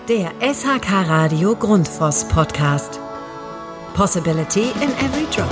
Der SHK Radio Grundfos Podcast. Possibility in every drop.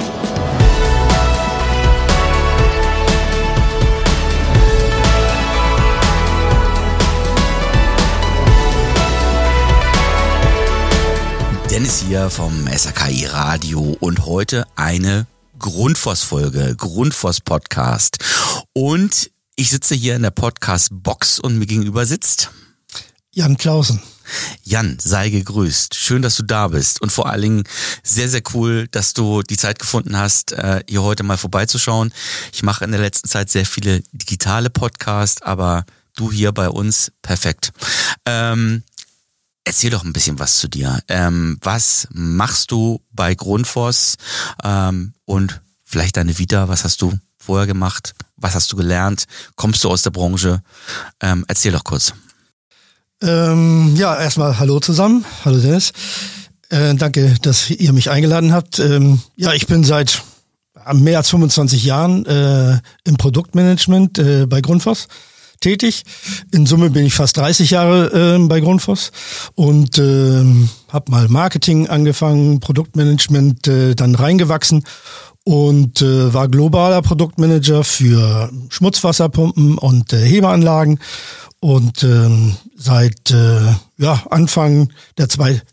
Dennis hier vom SHKI Radio und heute eine Grundfos-Folge, Grundfos-Podcast. Und ich sitze hier in der Podcast-Box und mir gegenüber sitzt Jan Clausen. Jan, sei gegrüßt. Schön, dass du da bist und vor allen Dingen sehr, sehr cool, dass du die Zeit gefunden hast, hier heute mal vorbeizuschauen. Ich mache in der letzten Zeit sehr viele digitale Podcasts, aber du hier bei uns, perfekt. Erzähl doch ein bisschen was zu dir. Was machst du bei Grundfos und vielleicht deine Vita? Was hast du vorher gemacht? Was hast du gelernt? Kommst du aus der Branche? Erzähl doch kurz. Ja, erstmal hallo zusammen. Hallo Dennis. Danke, dass ihr mich eingeladen habt. Ja, ich bin seit mehr als 25 Jahren im Produktmanagement bei Grundfos tätig. In Summe bin ich fast 30 Jahre bei Grundfos und habe mal Marketing angefangen, Produktmanagement dann reingewachsen und war globaler Produktmanager für Schmutzwasserpumpen und Hebeanlagen. Und seit Anfang der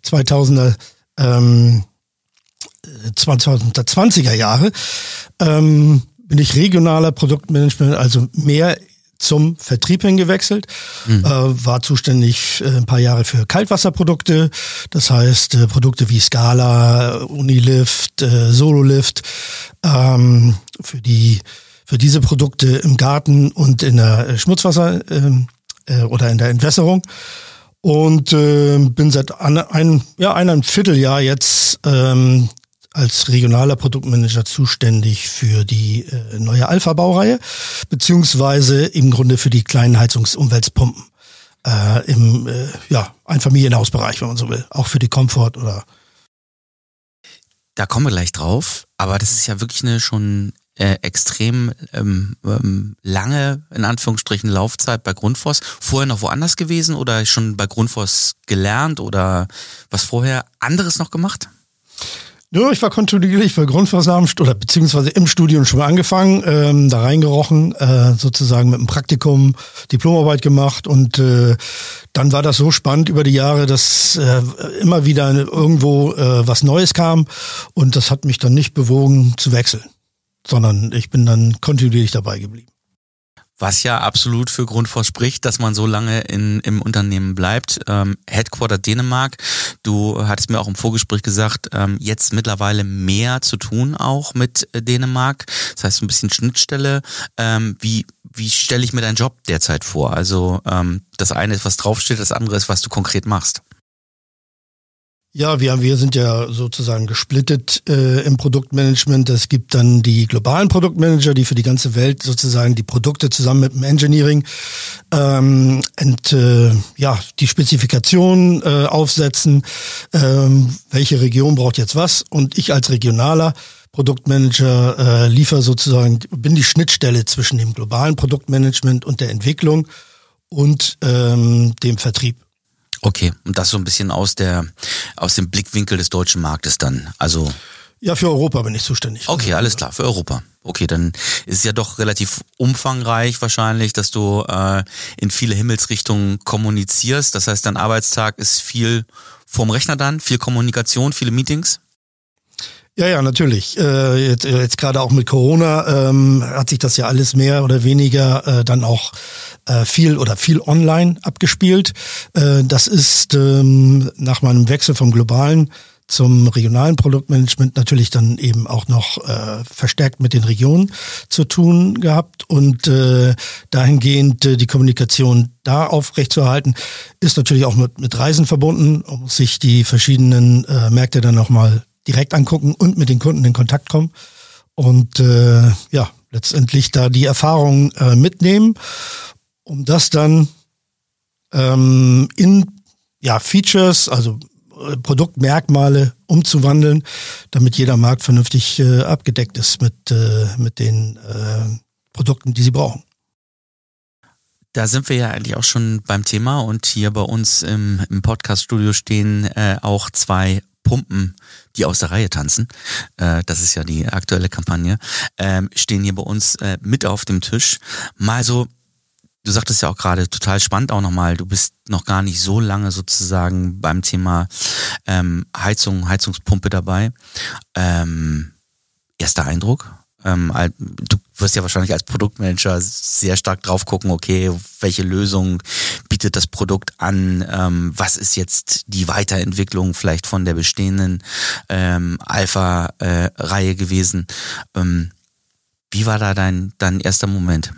2020er Jahre bin ich regionaler Produktmanagement, also mehr zum Vertrieb hingewechselt, war zuständig ein paar Jahre für Kaltwasserprodukte, das heißt Produkte wie Scala, Unilift, Sololift, für diese Produkte im Garten und in der Schmutzwasser oder in der Entwässerung und bin seit einem Vierteljahr jetzt als regionaler Produktmanager zuständig für die neue Alpha-Baureihe, beziehungsweise im Grunde für die kleinen Heizungsumweltpumpen im Einfamilienhausbereich, wenn man so will, auch für die Comfort oder. Da kommen wir gleich drauf, aber das ist ja wirklich eine schon extrem lange, in Anführungsstrichen, Laufzeit bei Grundfos. Vorher noch woanders gewesen oder schon bei Grundfos gelernt oder was vorher anderes noch gemacht? Ja, ich war kontinuierlich bei Grundfos beziehungsweise im Studium schon mal angefangen, da reingerochen, sozusagen mit einem Praktikum, Diplomarbeit gemacht und dann war das so spannend über die Jahre, dass immer wieder irgendwo was Neues kam und das hat mich dann nicht bewogen zu wechseln, sondern ich bin dann kontinuierlich dabei geblieben. Was ja absolut für Grundfos spricht, dass man so lange im Unternehmen bleibt. Headquarter Dänemark, du hattest mir auch im Vorgespräch gesagt, jetzt mittlerweile mehr zu tun auch mit Dänemark. Das heißt, ein bisschen Schnittstelle. Wie stelle ich mir deinen Job derzeit vor? Also das eine ist, was draufsteht, das andere ist, was du konkret machst. Ja, wir sind ja sozusagen gesplittet im Produktmanagement. Es gibt dann die globalen Produktmanager, die für die ganze Welt sozusagen die Produkte zusammen mit dem Engineering die Spezifikationen aufsetzen, welche Region braucht jetzt was. Und ich als regionaler Produktmanager bin die Schnittstelle zwischen dem globalen Produktmanagement und der Entwicklung und dem Vertrieb. Okay, und das so ein bisschen aus dem Blickwinkel des deutschen Marktes dann, also. Ja, für Europa bin ich zuständig. Okay, alles klar, für Europa. Okay, dann ist es ja doch relativ umfangreich wahrscheinlich, dass du in viele Himmelsrichtungen kommunizierst. Das heißt, dein Arbeitstag ist viel vorm Rechner dann, viel Kommunikation, viele Meetings? Ja, natürlich. Jetzt gerade auch mit Corona hat sich das ja alles mehr oder weniger dann auch viel online abgespielt. Das ist nach meinem Wechsel vom globalen zum regionalen Produktmanagement natürlich dann eben auch noch verstärkt mit den Regionen zu tun gehabt und dahingehend die Kommunikation da aufrechtzuerhalten, ist natürlich auch mit Reisen verbunden, um sich die verschiedenen Märkte dann nochmal direkt angucken und mit den Kunden in Kontakt kommen und letztendlich da die Erfahrung mitnehmen, um das dann in Features, also Produktmerkmale umzuwandeln, damit jeder Markt vernünftig abgedeckt ist mit den Produkten, die sie brauchen. Da sind wir ja eigentlich auch schon beim Thema und hier bei uns im Podcast-Studio stehen auch 2 Pumpen, die aus der Reihe tanzen. Das ist ja die aktuelle Kampagne. Stehen hier bei uns mit auf dem Tisch. Mal so, du sagtest ja auch gerade, total spannend auch nochmal, du bist noch gar nicht so lange sozusagen beim Thema Heizungspumpe dabei. Erster Eindruck? Du wirst ja wahrscheinlich als Produktmanager sehr stark drauf gucken, okay, welche Lösung bietet das Produkt an, was ist jetzt die Weiterentwicklung vielleicht von der bestehenden Alpha-Reihe gewesen. Wie war da dein erster Moment?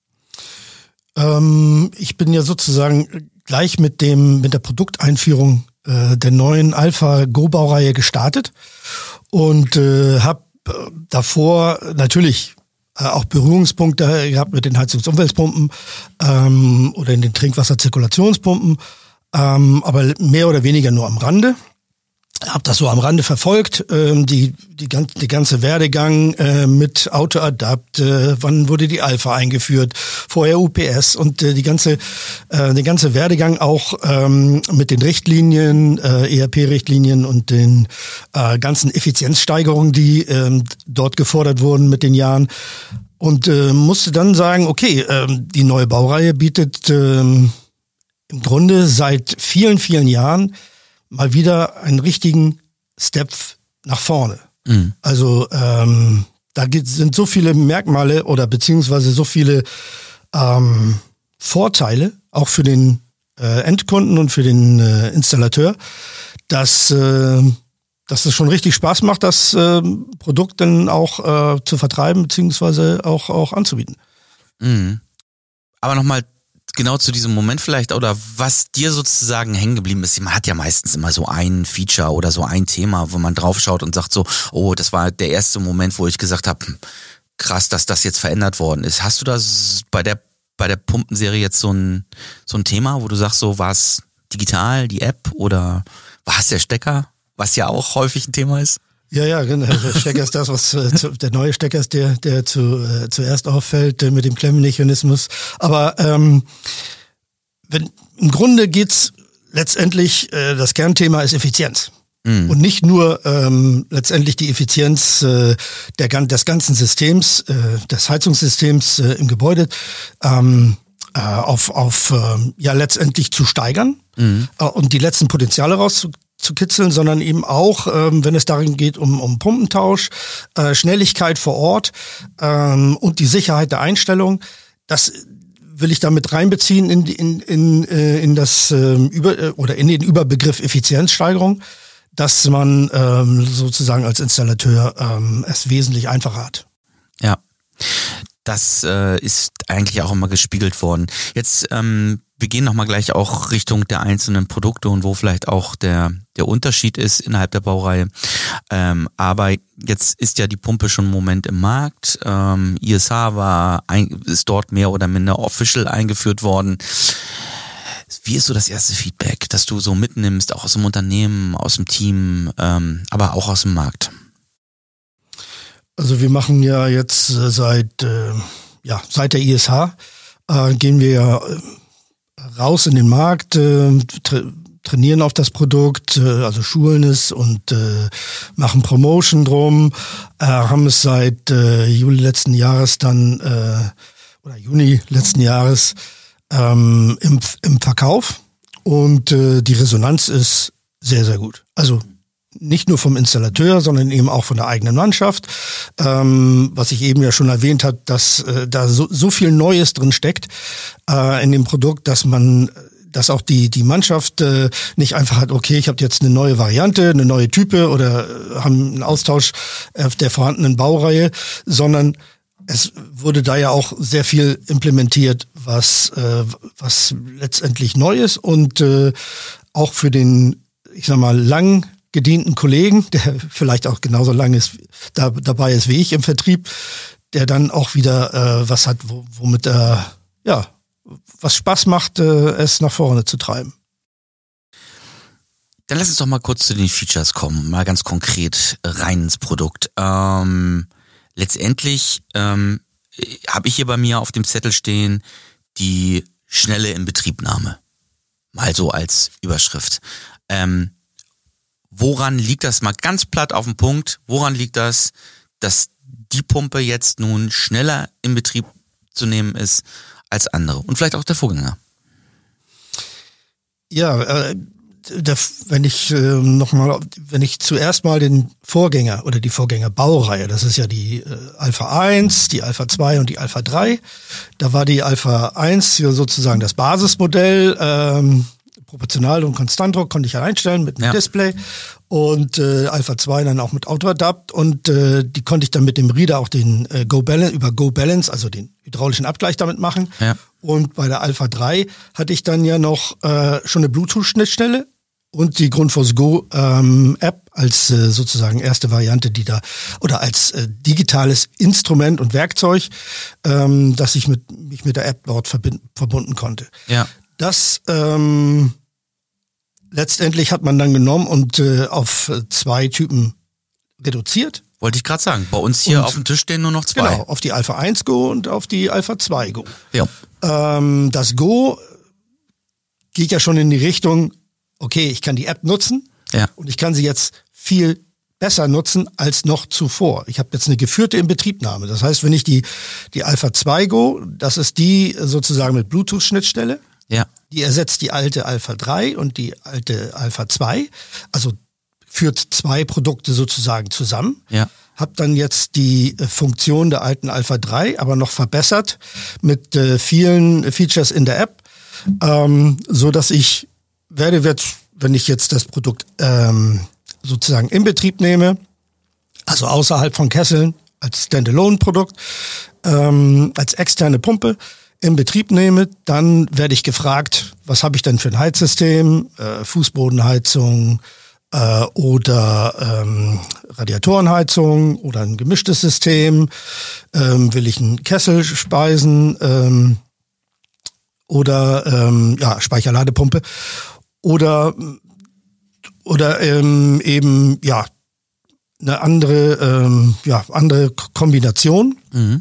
Ich bin ja sozusagen gleich mit der Produkteinführung der neuen Alpha-Go-Baureihe gestartet und habe davor natürlich auch Berührungspunkte gehabt mit den Heizungsumweltpumpen oder in den Trinkwasserzirkulationspumpen, aber mehr oder weniger nur am Rande. Hab das so am Rande verfolgt, die ganze Werdegang mit Autoadapt, wann wurde die Alpha eingeführt, vorher UPS und der ganze Werdegang auch mit den Richtlinien, ERP-Richtlinien und den ganzen Effizienzsteigerungen, die dort gefordert wurden mit den Jahren. Und musste dann sagen, okay, die neue Baureihe bietet im Grunde seit vielen, vielen Jahren mal wieder einen richtigen Step nach vorne. Mhm. Also sind so viele Merkmale oder beziehungsweise so viele Vorteile, auch für den Endkunden und für den Installateur, dass es schon richtig Spaß macht, das Produkt dann auch zu vertreiben beziehungsweise auch anzubieten. Mhm. Aber nochmal genau zu diesem Moment vielleicht, oder was dir sozusagen hängen geblieben ist. Man hat ja meistens immer so ein Feature oder so ein Thema, wo man drauf schaut und sagt so, oh, das war der erste Moment, wo ich gesagt habe, krass, dass das jetzt verändert worden ist. Hast du das bei der Pumpenserie jetzt so ein Thema, wo du sagst, so war es digital, die App, oder war es der Stecker, was ja auch häufig ein Thema ist? Ja, genau. Der Stecker ist das, was der neue Stecker ist, der zuerst auffällt mit dem Klemmmechanismus. Aber im Grunde geht's letztendlich, das Kernthema ist Effizienz. Mhm. Und nicht nur letztendlich die Effizienz des ganzen Systems, des Heizungssystems im Gebäude letztendlich zu steigern und die letzten Potenziale rauszukitzeln, sondern eben auch, wenn es darin geht, um Pumpentausch, Schnelligkeit vor Ort und die Sicherheit der Einstellung. Das will ich damit reinbeziehen in den Überbegriff Effizienzsteigerung, dass man sozusagen als Installateur es wesentlich einfacher hat. Ja, das ist eigentlich auch immer gespiegelt worden. Jetzt wir gehen nochmal gleich auch Richtung der einzelnen Produkte und wo vielleicht auch der Unterschied ist innerhalb der Baureihe. Aber jetzt ist ja die Pumpe schon einen Moment im Markt. ISH ist dort mehr oder minder official eingeführt worden. Wie ist so das erste Feedback, das du so mitnimmst, auch aus dem Unternehmen, aus dem Team, aber auch aus dem Markt? Also wir machen ja jetzt seit der ISH gehen wir ja raus in den Markt, trainieren auf das Produkt, also schulen es und machen Promotion drum, haben es seit Juli letzten Jahres oder Juni letzten Jahres im Verkauf und die Resonanz ist sehr, sehr gut. Also nicht nur vom Installateur, sondern eben auch von der eigenen Mannschaft. Was ich eben ja schon erwähnt habe, dass da so viel Neues drin steckt in dem Produkt, dass auch die Mannschaft nicht einfach hat, okay, ich habe jetzt eine neue Variante, eine neue Type oder haben einen Austausch der vorhandenen Baureihe, sondern es wurde da ja auch sehr viel implementiert, was letztendlich neu ist und auch für den, ich sag mal, lang gedienten Kollegen, der vielleicht auch genauso lange dabei ist wie ich im Vertrieb, der dann auch wieder was hat, womit was Spaß macht, es nach vorne zu treiben. Dann lass uns doch mal kurz zu den Features kommen, mal ganz konkret rein ins Produkt. Letztendlich habe ich hier bei mir auf dem Zettel stehen die schnelle Inbetriebnahme. Mal so als Überschrift. Woran liegt das, mal ganz platt auf den Punkt, woran liegt das, dass die Pumpe jetzt nun schneller in Betrieb zu nehmen ist als andere und vielleicht auch der Vorgänger? Ja, wenn ich zuerst mal den Vorgänger oder die Vorgängerbaureihe, das ist ja die Alpha 1, die Alpha 2 und die Alpha 3, da war die Alpha 1 ja sozusagen das Basismodell, Proportional- und Konstantdruck konnte ich ja einstellen mit einem Display und Alpha 2 dann auch mit Auto-Adapt und die konnte ich dann mit dem Reader auch den Go Balance, also den hydraulischen Abgleich damit machen. Ja. Und bei der Alpha 3 hatte ich dann ja noch schon eine Bluetooth-Schnittstelle und die Grundfos Go App als sozusagen erste Variante, die da oder als digitales Instrument und Werkzeug, dass ich mich mit der App dort verbunden konnte. Ja. Das letztendlich hat man dann genommen und auf 2 Typen reduziert. Wollte ich gerade sagen, bei uns hier auf dem Tisch stehen nur noch 2. Genau, auf die Alpha 1 Go und auf die Alpha 2 Go. Ja. Das Go geht ja schon in die Richtung, okay, ich kann die App nutzen und ich kann sie jetzt viel besser nutzen als noch zuvor. Ich habe jetzt eine geführte Inbetriebnahme. Das heißt, wenn ich die Alpha 2 Go, das ist die sozusagen mit Bluetooth-Schnittstelle, die ersetzt die alte Alpha 3 und die alte Alpha 2, also führt 2 Produkte sozusagen zusammen. Ja. Hab dann jetzt die Funktion der alten Alpha 3, aber noch verbessert mit vielen Features in der App, so dass ich wenn ich jetzt das Produkt sozusagen in Betrieb nehme, also außerhalb von Kesseln als Standalone-Produkt, als externe Pumpe in Betrieb nehme, dann werde ich gefragt, was habe ich denn für ein Heizsystem, Fußbodenheizung oder Radiatorenheizung oder ein gemischtes System, will ich einen Kessel speisen oder Speicherladepumpe oder eben eine andere Kombination. Mhm.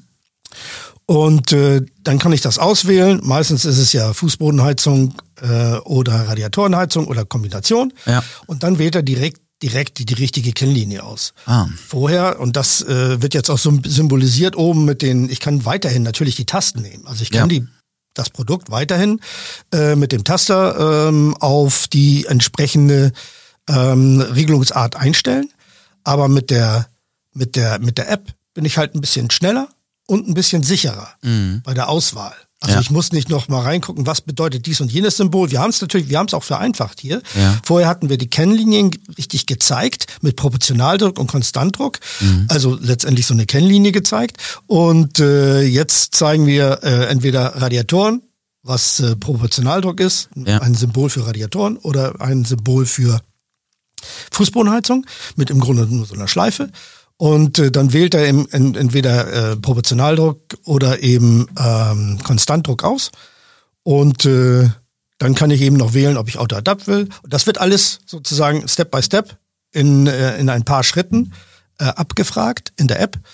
Und dann kann ich das auswählen. Meistens ist es ja Fußbodenheizung oder Radiatorenheizung oder Kombination. Ja. Und dann wählt er direkt die richtige Kennlinie aus. Vorher, und das wird jetzt auch so symbolisiert oben ich kann weiterhin natürlich die Tasten nehmen. Also ich kann das Produkt weiterhin mit dem Taster auf die entsprechende Regelungsart einstellen. Aber mit der App bin ich halt ein bisschen schneller und ein bisschen sicherer bei der Auswahl. Also ich muss nicht noch mal reingucken, was bedeutet dies und jenes Symbol. Wir haben es auch vereinfacht hier. Ja. Vorher hatten wir die Kennlinien richtig gezeigt mit Proportionaldruck und Konstantdruck. Also letztendlich so eine Kennlinie gezeigt. Und jetzt zeigen wir entweder Radiatoren, was Proportionaldruck ist, ein Symbol für Radiatoren oder ein Symbol für Fußbodenheizung mit im Grunde nur so einer Schleife. Und dann wählt er entweder Proportionaldruck oder eben Konstantdruck aus. Und dann kann ich eben noch wählen, ob ich Auto-Adapt will. Das wird alles sozusagen Step by Step in ein paar Schritten abgefragt in der App.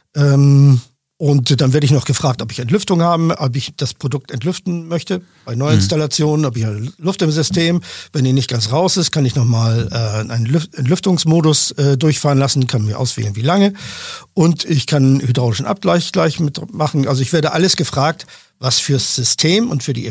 Und dann werde ich noch gefragt, ob ich Entlüftung habe, ob ich das Produkt entlüften möchte bei Neuinstallationen, ob ich Luft im System. Wenn die nicht ganz raus ist, kann ich nochmal einen Entlüftungsmodus durchfahren lassen, kann mir auswählen, wie lange. Und ich kann einen hydraulischen Abgleich gleich mitmachen. Also ich werde alles gefragt, was fürs System und für die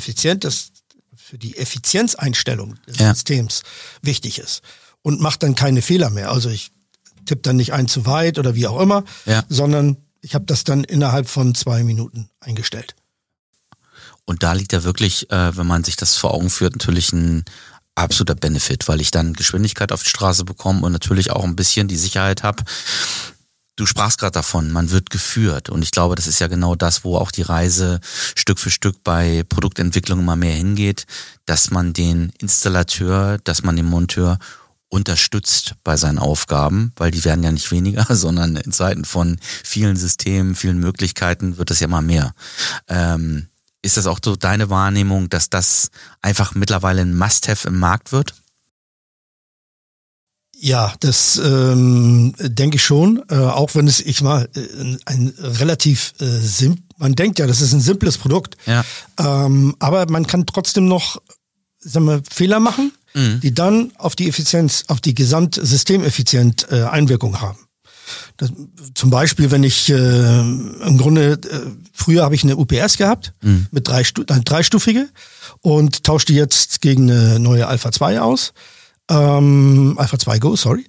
Effizienzeinstellung des Systems wichtig ist. Und mache dann keine Fehler mehr. Also ich tippe dann nicht ein zu weit oder wie auch immer, sondern ich habe das dann innerhalb von 2 Minuten eingestellt. Und da liegt ja wirklich, wenn man sich das vor Augen führt, natürlich ein absoluter Benefit, weil ich dann Geschwindigkeit auf die Straße bekomme und natürlich auch ein bisschen die Sicherheit habe. Du sprachst gerade davon, man wird geführt. Und ich glaube, das ist ja genau das, wo auch die Reise Stück für Stück bei Produktentwicklung immer mehr hingeht, dass man den Installateur, dass man den Monteur unterstützt bei seinen Aufgaben, weil die werden ja nicht weniger, sondern in Zeiten von vielen Systemen, vielen Möglichkeiten wird das ja immer mehr. Ist das auch so deine Wahrnehmung, dass das einfach mittlerweile ein Must-Have im Markt wird? Ja, das denke ich schon, auch wenn es ein relativ man denkt ja, das ist ein simples Produkt. Ja. Aber man kann trotzdem noch, sagen wir, Fehler machen, die dann auf die Effizienz, auf die Gesamtsystemeffizienz Einwirkung haben. Das, zum Beispiel, wenn ich im Grunde, früher habe ich eine UPS gehabt mit dreistufige und tausche die jetzt gegen eine neue Alpha 2 aus. Alpha 2 Go, sorry.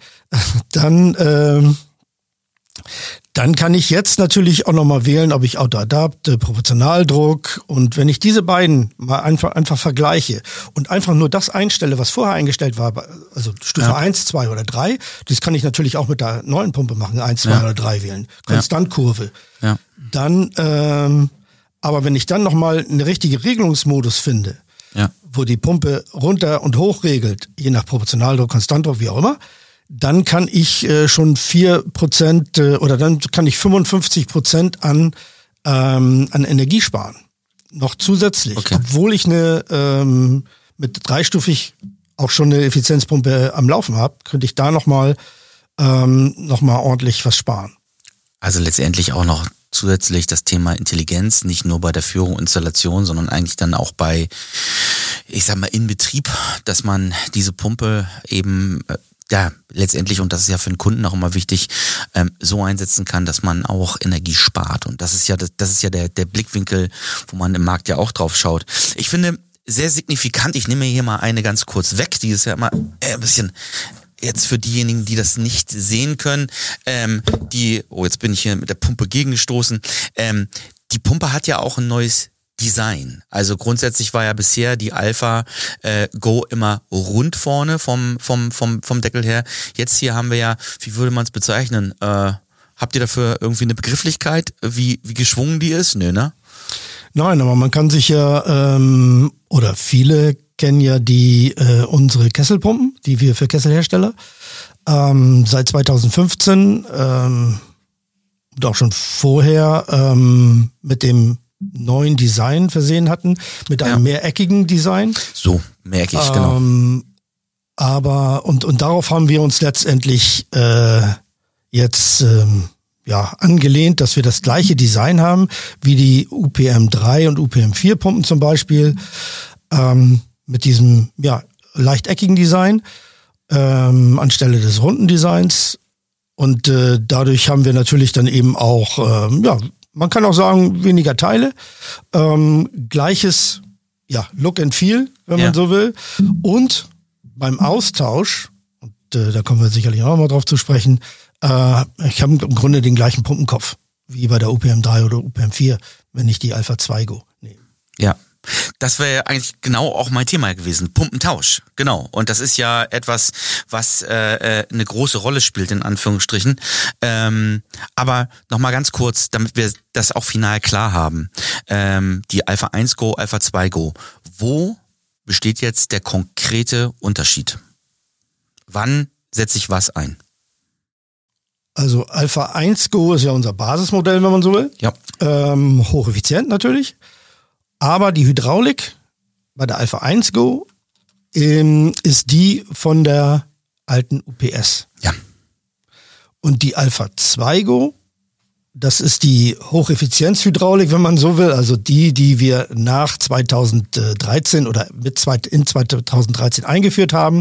Dann kann ich jetzt natürlich auch nochmal wählen, ob ich Auto-Adapt, Proportionaldruck, und wenn ich diese beiden mal einfach vergleiche und einfach nur das einstelle, was vorher eingestellt war, also Stufe 1, 2 oder 3, das kann ich natürlich auch mit der neuen Pumpe machen, 1, 2 oder 3 wählen, Konstantkurve. Ja. Dann, aber wenn ich dann nochmal einen richtigen Regelungsmodus finde, wo die Pumpe runter und hoch regelt, je nach Proportionaldruck, Konstantdruck, wie auch immer, dann kann ich schon 4% oder dann kann ich 55% an Energie sparen. Noch zusätzlich. Okay. Obwohl ich mit dreistufig auch schon eine Effizienzpumpe am Laufen habe, könnte ich da nochmal ordentlich was sparen. Also letztendlich auch noch zusätzlich das Thema Intelligenz, nicht nur bei der Führung und Installation, sondern eigentlich dann auch bei, ich sag mal, in Betrieb, dass man diese Pumpe eben letztendlich, und das ist ja für den Kunden auch immer wichtig, so einsetzen kann, dass man auch Energie spart. Und das ist ja der Blickwinkel, wo man im Markt ja auch drauf schaut. Ich finde sehr signifikant, ich nehme hier mal eine ganz kurz weg, die ist ja immer ein bisschen jetzt für diejenigen, die das nicht sehen können, jetzt bin ich hier mit der Pumpe gegengestoßen, die Pumpe hat ja auch ein neues Design. Also grundsätzlich war ja bisher die Alpha Go immer rund vorne vom Deckel her. Jetzt hier haben wir ja, wie würde man es bezeichnen? Habt ihr dafür irgendwie eine Begrifflichkeit, wie geschwungen die ist? Nö, ne? Nein, aber man kann sich ja, oder viele kennen ja unsere Kesselpumpen, die wir für Kesselhersteller seit 2015 und auch schon vorher mit dem neuen Design versehen hatten, mit einem mehreckigen Design. So, mehreckig, genau. Aber, und darauf haben wir uns letztendlich jetzt angelehnt, dass wir das gleiche Design haben, wie die UPM 3 und UPM 4 Pumpen zum Beispiel, mit diesem, leicht eckigen Design, anstelle des runden Designs. Und dadurch haben wir natürlich dann eben auch, man kann auch sagen, weniger Teile, gleiches Look and Feel, wenn man so will. Und beim Austausch, und da kommen wir sicherlich auch mal drauf zu sprechen, ich habe im Grunde den gleichen Pumpenkopf wie bei der UPM 3 oder UPM 4, wenn ich die Alpha 2 Go nehme. Ja. Das wäre eigentlich genau auch mein Thema gewesen, Pumpentausch, genau. Und das ist ja etwas, was eine große Rolle spielt, in Anführungsstrichen. Aber nochmal ganz kurz, damit wir das auch final klar haben. Die Alpha 1 Go, Alpha 2 Go. Wo besteht jetzt der konkrete Unterschied? Wann setze ich was ein? Also Alpha 1 Go ist ja unser Basismodell, wenn man so will. Ja. Hocheffizient natürlich. Aber die Hydraulik bei der Alpha 1 Go ist die von der alten UPS. Ja. Und die Alpha 2 Go, das ist die Hocheffizienzhydraulik, wenn man so will. Also die wir nach 2013 oder in 2013 eingeführt haben,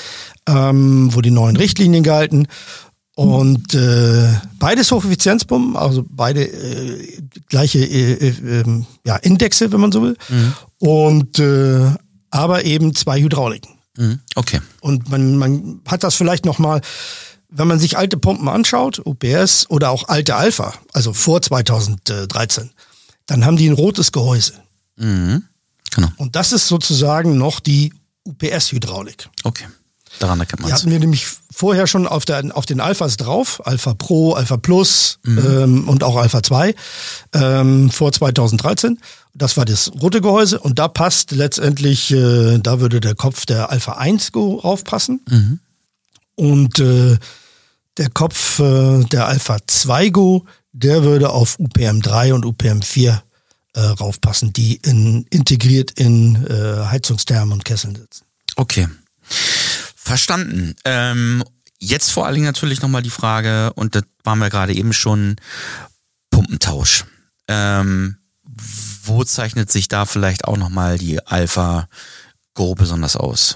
wo die neuen Richtlinien galten. Und beides Hocheffizienzpumpen, also beide gleiche Indexe, wenn man so will. Und aber eben 2 Hydrauliken. Okay. Und man hat das vielleicht nochmal, wenn man sich alte Pumpen anschaut, UPS oder auch alte Alpha, also vor 2013, dann haben die ein rotes Gehäuse. Genau. Und das ist sozusagen noch die UPS-Hydraulik. Okay. Daran erkennt man es. Die hatten wir nämlich vorher schon auf den Alphas drauf, Alpha Pro, Alpha Plus und auch Alpha 2 vor 2013. Das war das rote Gehäuse und da passt letztendlich, da würde der Kopf der Alpha 1 Go raufpassen und der Kopf der Alpha 2 Go, der würde auf UPM 3 und UPM 4 raufpassen, die integriert in Heizungsthermen und Kesseln sitzen. Okay. Verstanden. Jetzt vor allen Dingen natürlich nochmal die Frage, und das waren wir gerade eben schon, Pumpentausch. Wo zeichnet sich da vielleicht auch nochmal die Alpha Go besonders aus?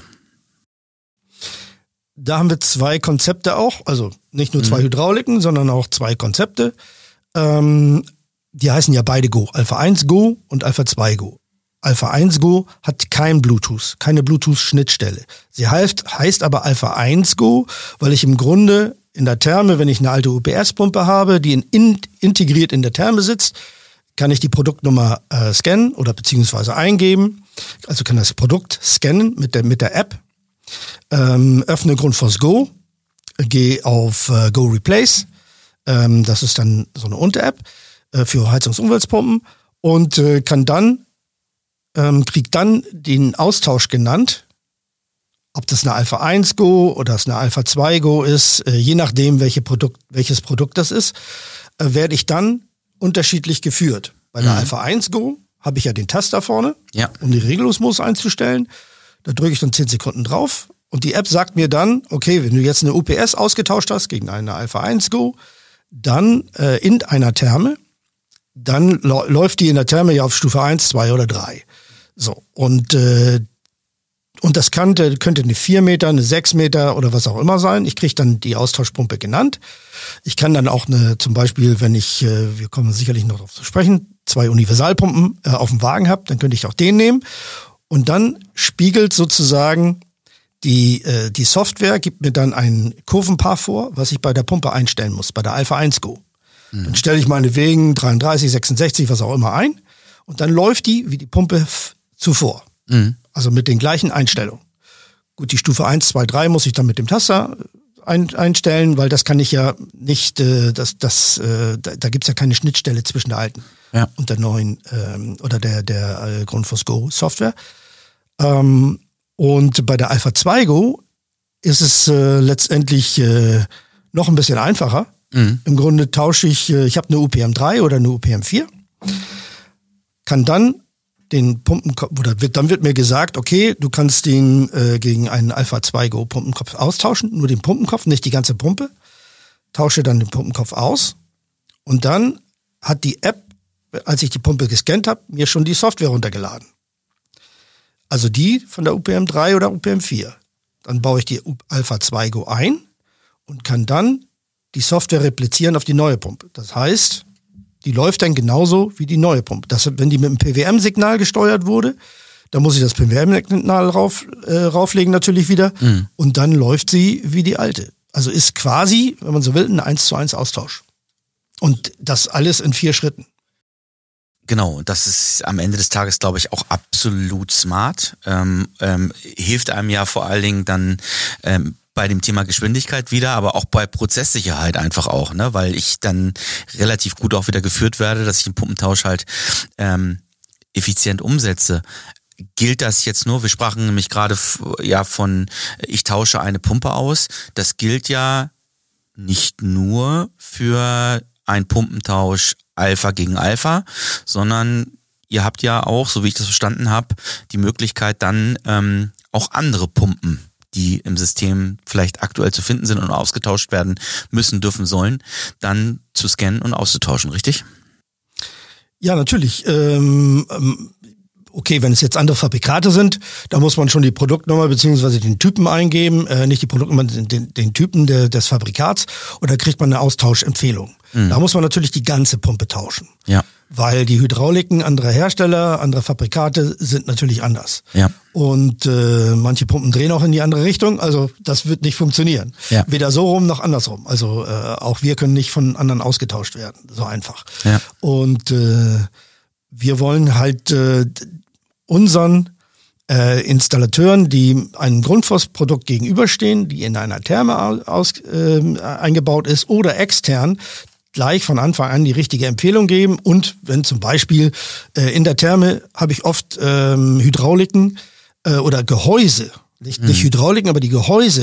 Da haben wir 2 Konzepte auch, also nicht nur 2 Hydrauliken, sondern auch 2 Konzepte. Die heißen ja beide Go, Alpha 1 Go und Alpha 2 Go. Alpha 1 Go hat kein Bluetooth, keine Bluetooth-Schnittstelle. Sie heißt aber Alpha 1 Go, weil ich im Grunde in der Therme, wenn ich eine alte UPS-Pumpe habe, die integriert in der Therme sitzt, kann ich die Produktnummer scannen oder beziehungsweise eingeben. Also kann das Produkt scannen mit der App. Öffne Grundfos Go, gehe auf Go Replace. Das ist dann so eine Unter-App für Heizungs- und Umweltpumpen und kriegt dann den Austausch genannt, ob das eine Alpha 1 Go oder es eine Alpha 2 Go ist, je nachdem welches Produkt das ist, werde ich dann unterschiedlich geführt. Bei der Alpha 1 Go habe ich ja den Taster vorne, um die Regelungsmodus einzustellen. Da drücke ich dann 10 Sekunden drauf und die App sagt mir dann, okay, wenn du jetzt eine UPS ausgetauscht hast gegen eine Alpha 1 Go, dann in einer Therme, dann läuft die in der Therme ja auf Stufe 1, 2 oder 3. So, und das könnte eine 4 Meter, eine 6 Meter oder was auch immer sein. Ich kriege dann die Austauschpumpe genannt. Ich kann dann auch zum Beispiel, wenn wir kommen sicherlich noch darauf zu sprechen, 2 Universalpumpen auf dem Wagen habe, dann könnte ich auch den nehmen. Und dann spiegelt sozusagen die Software, gibt mir dann ein Kurvenpaar vor, was ich bei der Pumpe einstellen muss, bei der Alpha 1 Go. Dann stelle ich meinetwegen 33, 66, was auch immer ein. Und dann läuft die wie die Pumpe zuvor. Also mit den gleichen Einstellungen. Gut, die Stufe 1, 2, 3 muss ich dann mit dem Taster einstellen, weil das kann ich ja nicht, da gibt's ja keine Schnittstelle zwischen der alten und der neuen oder der Grundfos Go Software. Und bei der Alpha 2 Go ist es letztendlich noch ein bisschen einfacher. Im Grunde tausche ich habe eine UPM 3 oder eine UPM 4, kann dann den Pumpenkopf, dann wird mir gesagt, okay, du kannst den gegen einen Alpha 2 Go Pumpenkopf austauschen, nur den Pumpenkopf, nicht die ganze Pumpe. Tausche dann den Pumpenkopf aus und dann hat die App, als ich die Pumpe gescannt habe, mir schon die Software runtergeladen. Also die von der UPM 3 oder UPM 4. Dann baue ich die Alpha 2 Go ein und kann dann die Software replizieren auf die neue Pumpe. Das heißt, die läuft dann genauso wie die neue Pumpe. Wenn die mit einem PWM-Signal gesteuert wurde, dann muss ich das PWM-Signal rauflegen natürlich wieder und dann läuft sie wie die alte. Also ist quasi, wenn man so will, ein 1:1 Austausch. Und das alles in 4 Schritten. Genau, das ist am Ende des Tages, glaube ich, auch absolut smart. Hilft einem ja vor allen Dingen dann bei dem Thema Geschwindigkeit wieder, aber auch bei Prozesssicherheit einfach auch, ne, weil ich dann relativ gut auch wieder geführt werde, dass ich den Pumpentausch halt effizient umsetze. Gilt das jetzt nur, wir sprachen nämlich gerade von, ich tausche eine Pumpe aus, das gilt ja nicht nur für einen Pumpentausch Alpha gegen Alpha, sondern ihr habt ja auch, so wie ich das verstanden habe, die Möglichkeit dann auch andere Pumpen, die im System vielleicht aktuell zu finden sind und ausgetauscht werden müssen, dürfen, sollen, dann zu scannen und auszutauschen, richtig? Ja, natürlich. Okay, wenn es jetzt andere Fabrikate sind, da muss man schon die Produktnummer beziehungsweise den Typen eingeben, nicht die Produktnummer, den Typen des Fabrikats, und da kriegt man eine Austauschempfehlung. Da muss man natürlich die ganze Pumpe tauschen. Ja. Weil die Hydrauliken anderer Hersteller, anderer Fabrikate sind natürlich anders. Ja. Und manche Pumpen drehen auch in die andere Richtung, also das wird nicht funktionieren. Ja. Weder so rum noch andersrum. Also auch wir können nicht von anderen ausgetauscht werden, so einfach. Ja. Und wir wollen halt unseren Installateuren, die einem Grundfos-Produkt gegenüberstehen, die in einer Therme eingebaut ist oder extern, gleich von Anfang an die richtige Empfehlung geben. Und wenn zum Beispiel in der Therme habe ich oft Hydrauliken oder Gehäuse, nicht Hydrauliken, aber die Gehäuse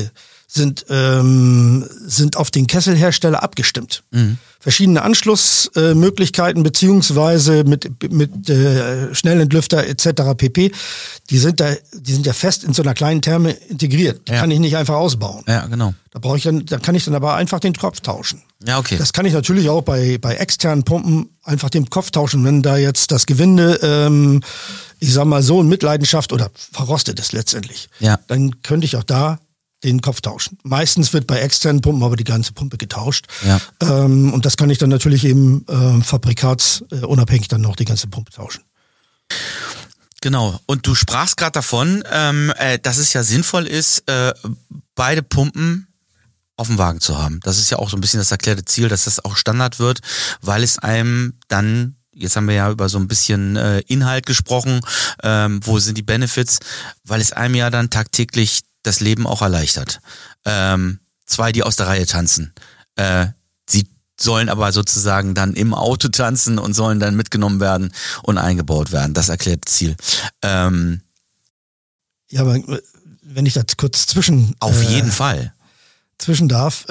sind auf den Kesselhersteller abgestimmt. Verschiedene Anschlussmöglichkeiten beziehungsweise mit Schnellentlüfter etc. pp. Die sind ja fest in so einer kleinen Therme integriert. Die kann ich nicht einfach ausbauen. Ja, genau. Da kann ich dann aber einfach den Kopf tauschen. Ja, okay. Das kann ich natürlich auch bei externen Pumpen einfach den Kopf tauschen, wenn da jetzt das Gewinde, ich sag mal so, in Mitleidenschaft oder verrostet ist letztendlich. Ja. Dann könnte ich auch da den Kopf tauschen. Meistens wird bei externen Pumpen aber die ganze Pumpe getauscht. Ja. Und das kann ich dann natürlich eben fabrikatsunabhängig dann noch die ganze Pumpe tauschen. Genau. Und du sprachst gerade davon, dass es ja sinnvoll ist, beide Pumpen auf dem Wagen zu haben. Das ist ja auch so ein bisschen das erklärte Ziel, dass das auch Standard wird, weil es einem dann, jetzt haben wir ja über so ein bisschen Inhalt gesprochen, wo sind die Benefits, weil es einem ja dann tagtäglich das Leben auch erleichtert. Zwei, die aus der Reihe tanzen. Sie sollen aber sozusagen dann im Auto tanzen und sollen dann mitgenommen werden und eingebaut werden. Das erklärt das Ziel. Ja, aber wenn ich da kurz auf jeden Fall zwischen darf.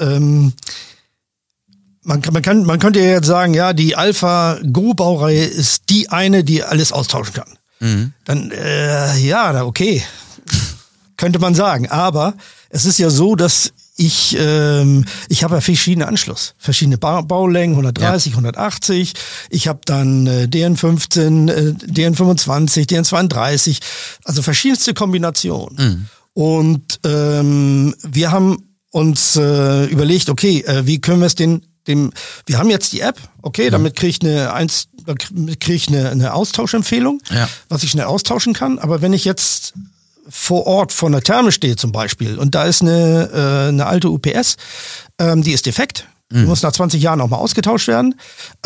Man könnte ja jetzt sagen, ja, die Alpha Go Baureihe ist die eine, die alles austauschen kann. Dann, okay, könnte man sagen. Aber es ist ja so, dass ich habe ja verschiedene verschiedene Baulängen, 130, 180. Ich habe dann DN15, DN25, DN32, also verschiedenste Kombinationen. Und wir haben uns überlegt, okay, wie können wir es wir haben jetzt die App, okay, damit kriege ich eine Austauschempfehlung, was ich schnell austauschen kann. Aber wenn ich jetzt vor Ort vor einer Therme stehe zum Beispiel und da ist eine alte UPS, die ist defekt, die muss nach 20 Jahren auch mal ausgetauscht werden.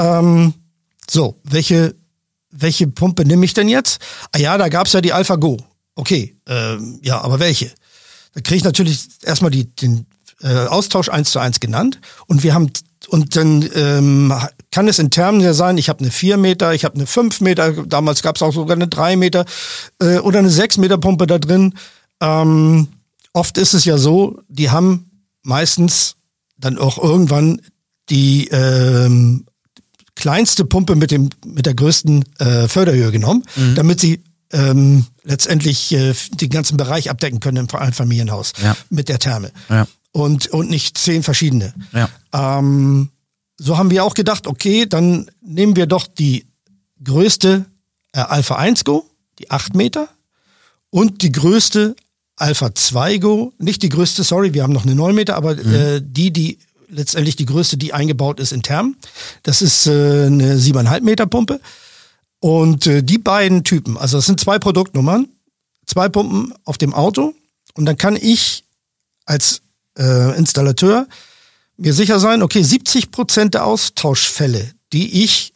Welche Pumpe nehme ich denn jetzt? Ah ja, da gab's ja die Alpha Go. Okay, aber welche? Da kriege ich natürlich erstmal den Austausch 1:1 genannt und dann kann es in Termen ja sein, ich habe eine 4 Meter, ich habe eine 5 Meter, damals gab es auch sogar eine 3 Meter oder eine 6 Meter Pumpe da drin. Oft ist es ja so, die haben meistens dann auch irgendwann die kleinste Pumpe mit der größten Förderhöhe genommen, damit sie letztendlich den ganzen Bereich abdecken können im Einfamilienhaus mit der Therme. Ja. Und nicht 10 verschiedene. Ja. So haben wir auch gedacht, okay, dann nehmen wir doch die größte Alpha 1 Go, die 8 Meter, und die größte Alpha 2 Go, nicht die größte, sorry, wir haben noch eine 9 Meter, aber die letztendlich die größte, die eingebaut ist in Thermen. Das ist eine 7,5 Meter Pumpe. Und die beiden Typen, also das sind 2 Produktnummern, 2 Pumpen auf dem Auto, und dann kann ich als Installateur mir sicher sein, okay, 70% der Austauschfälle, die ich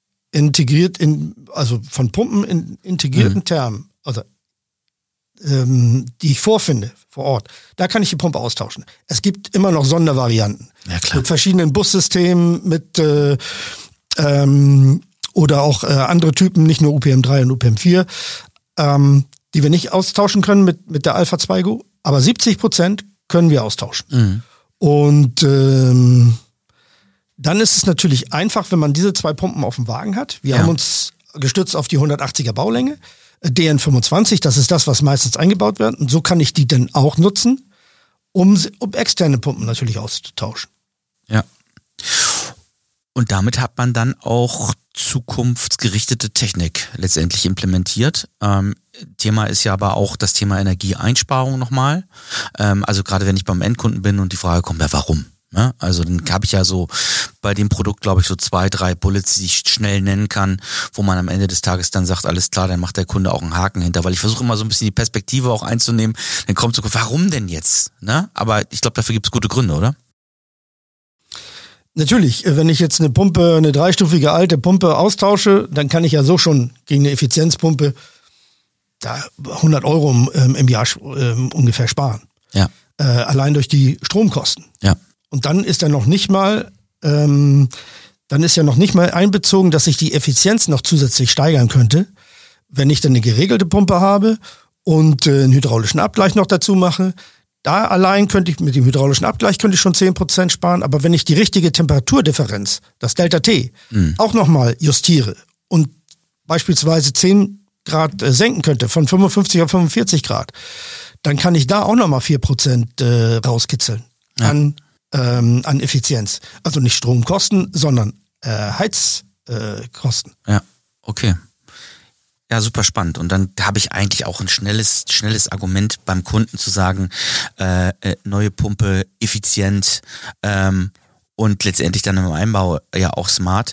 von Pumpen in integrierten Thermen, also die ich vorfinde vor Ort, da kann ich die Pumpe austauschen. Es gibt immer noch Sondervarianten. Ja, klar. Mit verschiedenen Bussystemen, oder auch andere Typen, nicht nur UPM3 und UPM4, die wir nicht austauschen können mit der Alpha 2 Go, aber 70% können wir austauschen. Und dann ist es natürlich einfach, wenn man diese 2 Pumpen auf dem Wagen hat. Wir haben uns gestützt auf die 180er Baulänge, DN25, das ist das, was meistens eingebaut wird. Und so kann ich die dann auch nutzen, um externe Pumpen natürlich auszutauschen. Ja. Und damit hat man dann auch zukunftsgerichtete Technik letztendlich implementiert. Thema ist ja aber auch das Thema Energieeinsparung nochmal. Also gerade wenn ich beim Endkunden bin und die Frage kommt, ja, warum? Ne? Also dann habe ich ja so bei dem Produkt, glaube ich, so 2, 3 Bullets, die ich schnell nennen kann, wo man am Ende des Tages dann sagt, alles klar, dann macht der Kunde auch einen Haken hinter, weil ich versuche immer so ein bisschen die Perspektive auch einzunehmen. Dann kommt so, warum denn jetzt? Ne? Aber ich glaube, dafür gibt es gute Gründe, oder? Natürlich, wenn ich jetzt eine 3-stufige alte Pumpe austausche, dann kann ich ja so schon gegen eine Effizienzpumpe da 100 Euro im Jahr ungefähr sparen. Ja. Allein durch die Stromkosten. Ja. Und dann ist ja noch nicht mal einbezogen, dass ich die Effizienz noch zusätzlich steigern könnte, wenn ich dann eine geregelte Pumpe habe und einen hydraulischen Abgleich noch dazu mache. Da allein könnte ich mit dem hydraulischen Abgleich schon 10% sparen, aber wenn ich die richtige Temperaturdifferenz, das Delta T, auch nochmal justiere und beispielsweise 10 Grad senken könnte, von 55 auf 45 Grad, dann kann ich da auch nochmal 4% rauskitzeln an Effizienz. Also nicht Stromkosten, sondern Heizkosten. Ja, okay. Ja, super spannend. Und dann habe ich eigentlich auch ein schnelles Argument beim Kunden zu sagen, neue Pumpe, effizient und letztendlich dann im Einbau ja auch smart.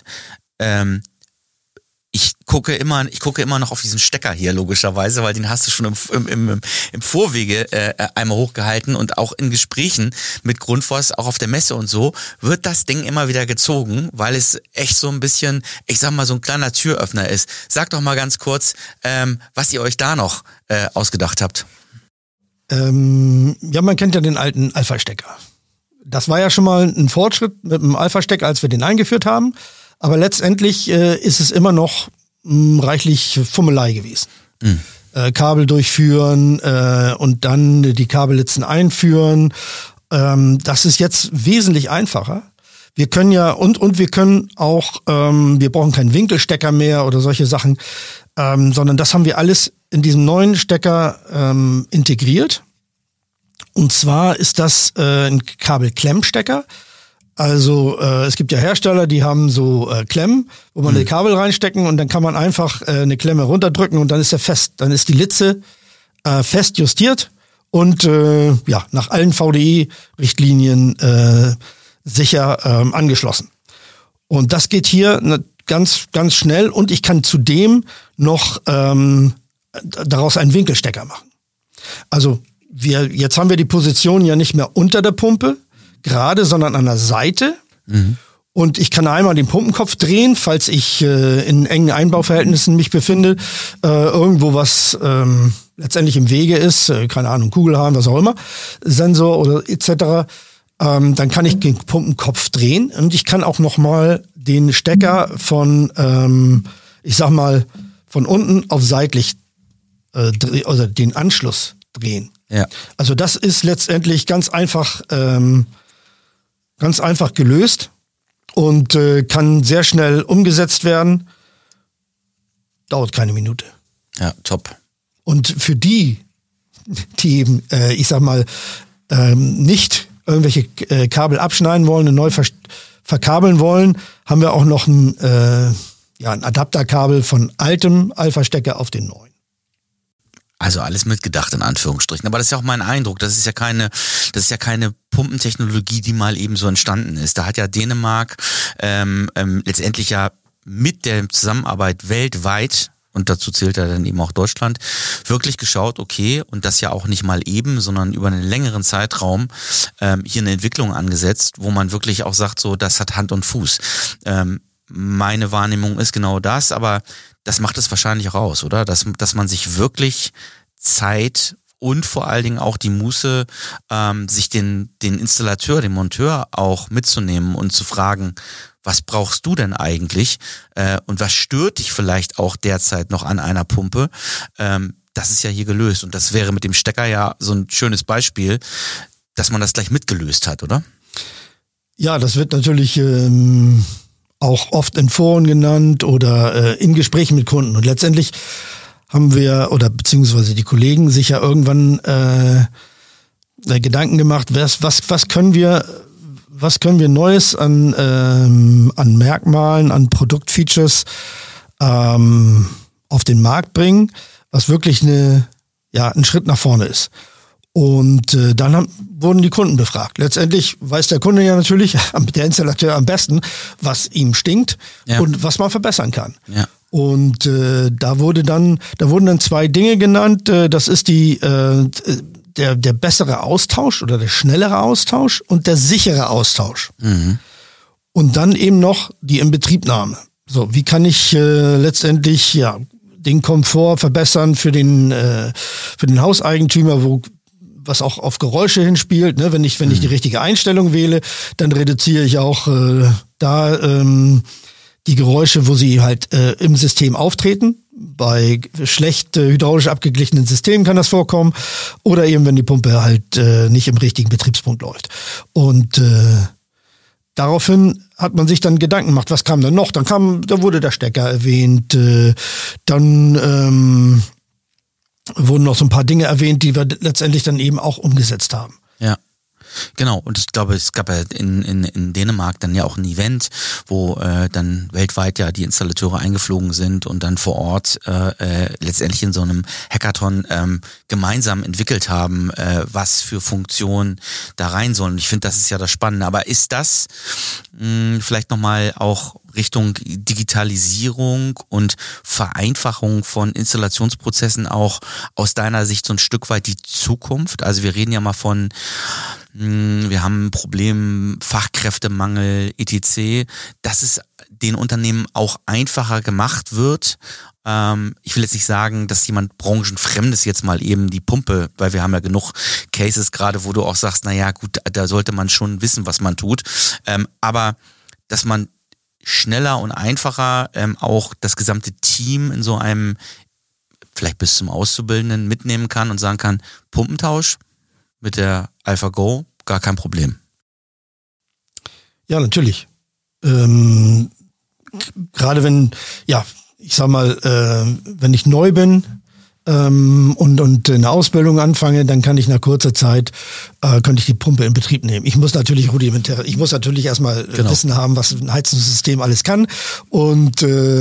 Ich gucke immer noch auf diesen Stecker hier, logischerweise, weil den hast du schon im Vorwege einmal hochgehalten und auch in Gesprächen mit Grundfos, auch auf der Messe und so, wird das Ding immer wieder gezogen, weil es echt so ein bisschen, ich sag mal, so ein kleiner Türöffner ist. Sag doch mal ganz kurz, was ihr euch da noch ausgedacht habt. Ja, man kennt ja den alten Alpha-Stecker. Das war ja schon mal ein Fortschritt mit dem Alpha-Stecker, als wir den eingeführt haben. Aber letztendlich ist es immer noch reichlich Fummelei gewesen. Kabel durchführen und dann die Kabellitzen einführen. Das ist jetzt wesentlich einfacher. Wir können ja und wir können auch, wir brauchen keinen Winkelstecker mehr oder solche Sachen, sondern das haben wir alles in diesem neuen Stecker integriert. Und zwar ist das ein Kabelklemmstecker. Also es gibt ja Hersteller, die haben so Klemmen, wo man die Kabel reinstecken und dann kann man einfach eine Klemme runterdrücken und dann ist er fest. Dann ist die Litze fest justiert und nach allen VDE-Richtlinien sicher angeschlossen. Und das geht hier ganz, ganz schnell und ich kann zudem noch daraus einen Winkelstecker machen. Also jetzt haben wir die Position ja nicht mehr unter der Pumpe, gerade, sondern an der Seite. Und ich kann einmal den Pumpenkopf drehen, falls ich in engen Einbauverhältnissen mich befinde, irgendwo was letztendlich im Wege ist, keine Ahnung, Kugelhahn, was auch immer, Sensor oder etc., dann kann ich den Pumpenkopf drehen und ich kann auch nochmal den Stecker von, von unten auf seitlich, also den Anschluss drehen. Ja. Also das ist letztendlich ganz einfach gelöst und kann sehr schnell umgesetzt werden. Dauert keine Minute. Ja, top. Und für die eben, nicht irgendwelche Kabel abschneiden wollen und neu verkabeln wollen, haben wir auch noch ein Adapterkabel von altem Alpha-Stecker auf den neuen. Also alles mitgedacht in Anführungsstrichen. Aber das ist ja auch mein Eindruck. Das ist ja keine Pumpentechnologie, die mal eben so entstanden ist. Da hat ja Dänemark letztendlich ja mit der Zusammenarbeit weltweit, und dazu zählt ja dann eben auch Deutschland, wirklich geschaut, okay, und das ja auch nicht mal eben, sondern über einen längeren Zeitraum hier eine Entwicklung angesetzt, wo man wirklich auch sagt, so, das hat Hand und Fuß. Meine Wahrnehmung ist genau das, aber das macht es wahrscheinlich auch aus, oder? Dass man sich wirklich Zeit und vor allen Dingen auch die Muße, sich den Installateur, den Monteur auch mitzunehmen und zu fragen, was brauchst du denn eigentlich und was stört dich vielleicht auch derzeit noch an einer Pumpe? Das ist ja hier gelöst und das wäre mit dem Stecker ja so ein schönes Beispiel, dass man das gleich mitgelöst hat, oder? Ja, das wird natürlich auch oft in Foren genannt oder in Gesprächen mit Kunden. Und letztendlich haben wir, oder beziehungsweise die Kollegen, sich ja irgendwann Gedanken gemacht, was können wir Neues an Merkmalen, an Produktfeatures auf den Markt bringen, was wirklich ein Schritt nach vorne ist. Und dann wurden die Kunden befragt. Letztendlich weiß der Kunde ja natürlich, der Installateur am besten, was ihm stinkt und was man verbessern kann. Ja. Und da wurden dann zwei Dinge genannt. Das ist der bessere Austausch oder der schnellere Austausch und der sichere Austausch. Mhm. Und dann eben noch die Inbetriebnahme. So, wie kann ich letztendlich den Komfort verbessern für den Hauseigentümer, was auch auf Geräusche hinspielt, ne? Wenn ich die richtige Einstellung wähle, dann reduziere ich auch die Geräusche, wo sie halt im System auftreten. Bei schlecht hydraulisch abgeglichenen Systemen kann das vorkommen. Oder eben, wenn die Pumpe halt nicht im richtigen Betriebspunkt läuft. Und daraufhin hat man sich dann Gedanken gemacht, was kam dann noch? Da wurde der Stecker erwähnt, dann wurden noch so ein paar Dinge erwähnt, die wir letztendlich dann eben auch umgesetzt haben. Ja. Genau, und ich glaube, es gab ja in Dänemark dann ja auch ein Event, wo dann weltweit ja die Installateure eingeflogen sind und dann vor Ort letztendlich in so einem Hackathon gemeinsam entwickelt haben, was für Funktionen da rein sollen. Und ich finde, das ist ja das Spannende. Aber ist das vielleicht nochmal auch Richtung Digitalisierung und Vereinfachung von Installationsprozessen auch aus deiner Sicht so ein Stück weit die Zukunft? Also wir reden ja mal von wir haben ein Problem, Fachkräftemangel, etc., dass es den Unternehmen auch einfacher gemacht wird. Ich will jetzt nicht sagen, dass jemand Branchenfremdes jetzt mal eben die Pumpe, weil wir haben ja genug Cases gerade, wo du auch sagst, naja gut, da sollte man schon wissen, was man tut. Aber dass man schneller und einfacher auch das gesamte Team in so einem, vielleicht bis zum Auszubildenden mitnehmen kann und sagen kann, Pumpentausch mit der AlphaGo, gar kein Problem. Ja, natürlich. Gerade wenn, ich sag mal, wenn ich neu bin und eine Ausbildung anfange, dann kann ich nach kurzer Zeit könnte ich die Pumpe in Betrieb nehmen. Ich muss natürlich erstmal Wissen haben, was ein Heizungssystem alles kann und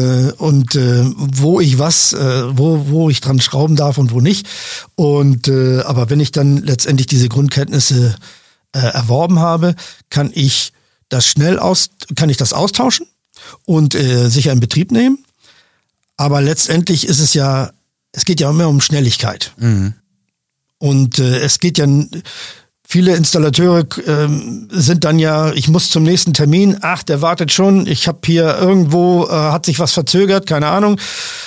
wo ich dran schrauben darf und wo nicht. Aber wenn ich dann letztendlich diese Grundkenntnisse erworben habe, kann ich das austauschen und sicher in Betrieb nehmen. Aber letztendlich es geht ja immer um Schnelligkeit. Mhm. Und es geht ja, viele Installateure sind dann ja, ich muss zum nächsten Termin, der wartet schon, ich habe hier irgendwo, hat sich was verzögert, keine Ahnung.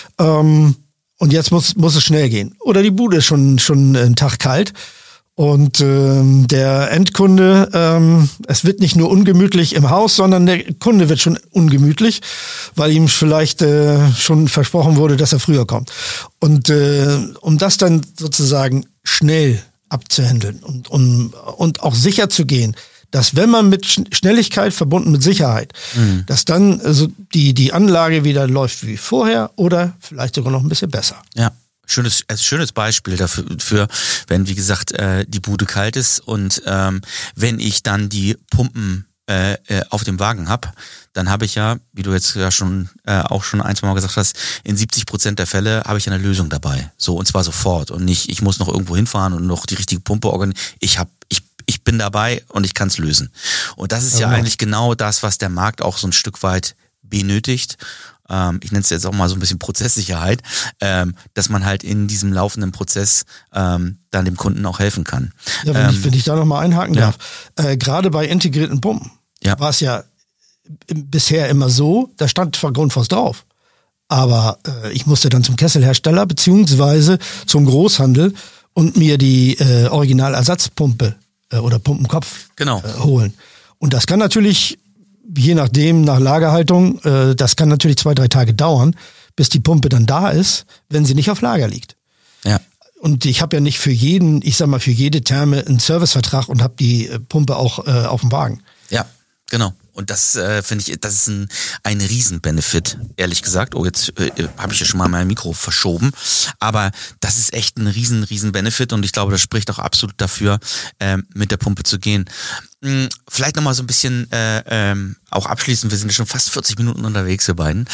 Und jetzt muss es schnell gehen. Oder die Bude ist schon einen Tag kalt. Und der Endkunde, es wird nicht nur ungemütlich im Haus, sondern der Kunde wird schon ungemütlich, weil ihm vielleicht schon versprochen wurde, dass er früher kommt. Und um das dann sozusagen schnell abzuhandeln und auch sicher zu gehen, dass wenn man mit Schnelligkeit verbunden mit Sicherheit, dass dann also die Anlage wieder läuft wie vorher oder vielleicht sogar noch ein bisschen besser. Ja. Schönes Beispiel dafür, wenn, wie gesagt, die Bude kalt ist und wenn ich dann die Pumpen auf dem Wagen habe, dann habe ich ja, wie du jetzt ja schon auch schon ein, zwei Mal gesagt hast, in 70% der Fälle habe ich eine Lösung dabei. So, und zwar sofort und nicht, ich muss noch irgendwo hinfahren und noch die richtige Pumpe organisieren. Ich bin dabei und ich kann es lösen. Und das ist ja eigentlich genau das, was der Markt auch so ein Stück weit benötigt. Ich nenne es jetzt auch mal so ein bisschen Prozesssicherheit, dass man halt in diesem laufenden Prozess dann dem Kunden auch helfen kann. Ja, wenn ich da nochmal einhaken darf. Gerade bei integrierten Pumpen war es ja bisher immer so, da stand zwar Grundfos drauf, aber ich musste dann zum Kesselhersteller beziehungsweise zum Großhandel und mir die Originalersatzpumpe oder Pumpenkopf holen. Und das kann natürlich je nachdem, nach Lagerhaltung, das kann natürlich 2-3 Tage dauern, bis die Pumpe dann da ist, wenn sie nicht auf Lager liegt. Ja. Und ich habe ja nicht für jede Therme einen Servicevertrag und habe die Pumpe auch auf dem Wagen. Ja, genau. Und das finde ich, das ist ein Riesen-Benefit, ehrlich gesagt. Oh, jetzt habe ich ja schon mal mein Mikro verschoben. Aber das ist echt ein riesen Benefit und ich glaube, das spricht auch absolut dafür, mit der Pumpe zu gehen. Vielleicht nochmal so ein bisschen auch abschließend, wir sind schon fast 40 Minuten unterwegs, wir beiden.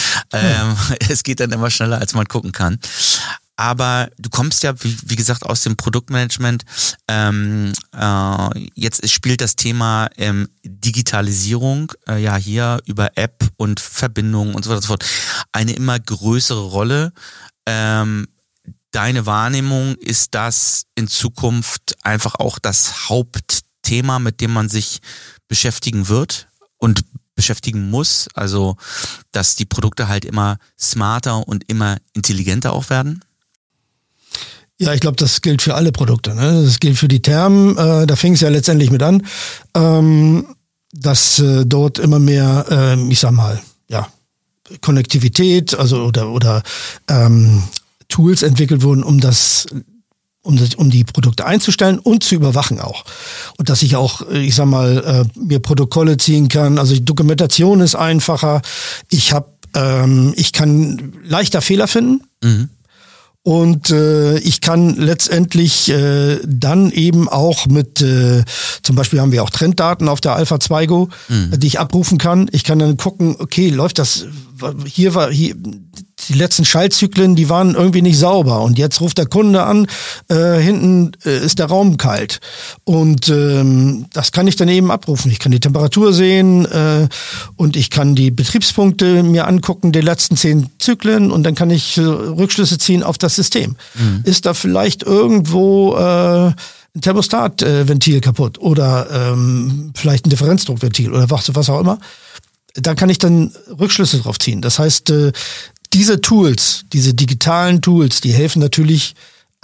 Es geht dann immer schneller, als man gucken kann. Aber du kommst ja, wie gesagt, aus dem Produktmanagement. Jetzt spielt das Thema Digitalisierung ja hier über App und Verbindungen und so weiter und so fort eine immer größere Rolle. Deine Wahrnehmung, ist das in Zukunft einfach auch das Hauptthema, mit dem man sich beschäftigen wird und beschäftigen muss? Also, dass die Produkte halt immer smarter und immer intelligenter auch werden? Ja, ich glaube, das gilt für alle Produkte. Ne? Das gilt für die Thermen, da fing es ja letztendlich mit an, dass dort immer mehr, Konnektivität, also oder Tools entwickelt wurden, um die Produkte einzustellen und zu überwachen auch. Und dass ich auch, ich sag mal, mir Protokolle ziehen kann. Also die Dokumentation ist einfacher. Ich kann leichter Fehler finden. Mhm. Und ich kann letztendlich dann eben auch mit, zum Beispiel haben wir auch Trenddaten auf der Alpha 2 Go, die ich abrufen kann. Ich kann dann gucken, okay, läuft das, hier die letzten Schaltzyklen, die waren irgendwie nicht sauber und jetzt ruft der Kunde an, hinten ist der Raum kalt und das kann ich dann eben abrufen. Ich kann die Temperatur sehen und ich kann die Betriebspunkte mir angucken, die letzten 10 Zyklen und dann kann ich Rückschlüsse ziehen auf das System. Mhm. Ist da vielleicht irgendwo ein Thermostatventil kaputt oder vielleicht ein Differenzdruckventil oder was auch immer? Da kann ich dann Rückschlüsse drauf ziehen. Das heißt, diese Tools, diese digitalen Tools, die helfen natürlich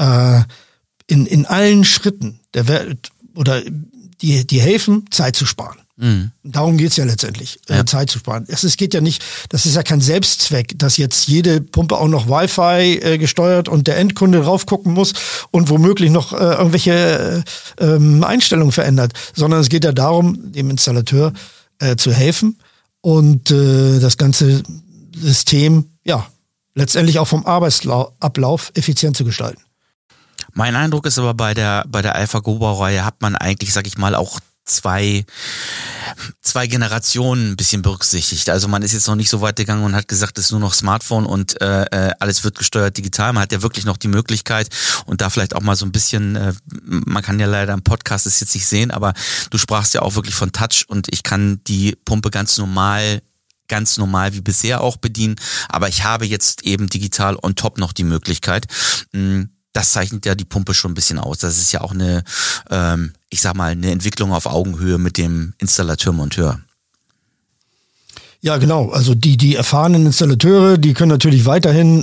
in allen Schritten der Welt oder die helfen, Zeit zu sparen. Mhm. Darum geht's ja letztendlich, Zeit zu sparen. Es geht ja nicht, das ist ja kein Selbstzweck, dass jetzt jede Pumpe auch noch Wi-Fi gesteuert und der Endkunde drauf gucken muss und womöglich noch irgendwelche Einstellungen verändert, sondern es geht ja darum, dem Installateur zu helfen und das ganze System, letztendlich auch vom Arbeitsablauf effizient zu gestalten. Mein Eindruck ist aber bei der Alpha Go-Baureihe hat man eigentlich, sag ich mal, auch zwei Generationen ein bisschen berücksichtigt. Also man ist jetzt noch nicht so weit gegangen und hat gesagt, es ist nur noch Smartphone und alles wird gesteuert digital. Man hat ja wirklich noch die Möglichkeit und da vielleicht auch mal so ein bisschen, man kann ja leider im Podcast es jetzt nicht sehen, aber du sprachst ja auch wirklich von Touch und ich kann die Pumpe ganz normal wie bisher auch bedienen, aber ich habe jetzt eben digital on top noch die Möglichkeit. Das zeichnet ja die Pumpe schon ein bisschen aus. Das ist ja auch eine, ich sag mal, eine Entwicklung auf Augenhöhe mit dem Installateur-Monteur. Ja, genau. Also die erfahrenen Installateure, die können natürlich weiterhin